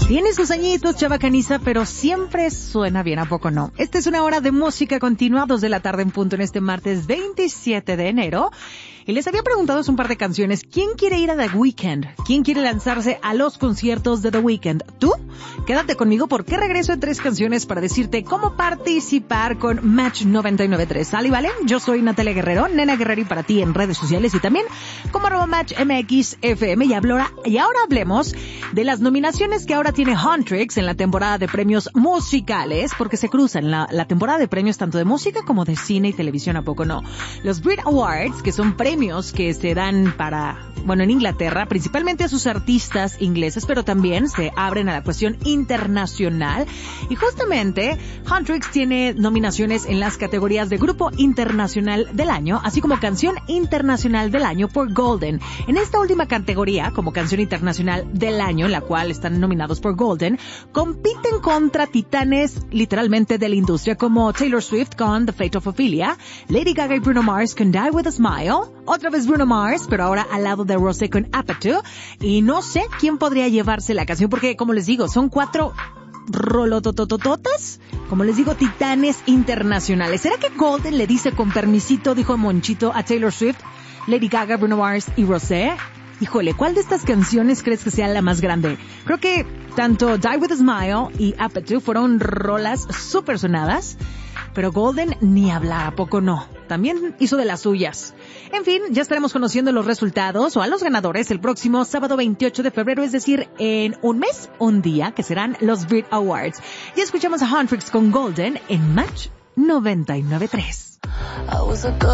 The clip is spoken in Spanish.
Tiene sus añitos, Chava Caniza, pero siempre suena bien, ¿a poco no? Esta es una hora de música continua, 2 de la tarde en punto en este martes 27 de enero. Y les había preguntado hace un par de canciones, ¿quién quiere ir a The Weeknd? ¿Quién quiere lanzarse a los conciertos de The Weeknd? ¿Tú? Quédate conmigo porque regreso en 3 canciones para decirte cómo participar con Match 99.3. ¿Sale y vale? Yo soy Natalia Guerrero, Nena Guerreri para ti en redes sociales y también como @MatchMXFM. Y ahora hablemos de las nominaciones que ahora tiene Huntrix en la temporada de premios musicales, porque se cruzan la temporada de premios tanto de música como de cine y televisión, ¿a poco no? Los Brit Awards, que son premios que se dan en Inglaterra, principalmente a sus artistas ingleses, pero también se abren a la cuestión internacional. Y justamente, Huntrix tiene nominaciones en las categorías de Grupo Internacional del Año, así como Canción Internacional del Año por Golden. En esta última categoría, como Canción Internacional del Año, en la cual están nominados por Golden, compiten contra titanes, literalmente, de la industria, como Taylor Swift con The Fate of Ophelia, Lady Gaga y Bruno Mars con Die With A Smile, otra vez Bruno Mars, pero ahora al lado de Rosé con Apathy. Y no sé quién podría llevarse la canción, porque, como les digo, son 4 rolototototas, como les digo, titanes internacionales. ¿Será que Golden le dice con permisito, dijo Monchito, a Taylor Swift, Lady Gaga, Bruno Mars y Rosé? Híjole, ¿cuál de estas canciones crees que sea la más grande? Creo que tanto Die With A Smile y Apathy fueron rolas súper sonadas, pero Golden ni hablar, ¿a poco no? También hizo de las suyas. En fin, ya estaremos conociendo los resultados o a los ganadores el próximo sábado 28 de febrero, es decir, en un mes, un día, que serán los Brit Awards. Ya escuchamos a Huntrix con Golden en Match 99.3.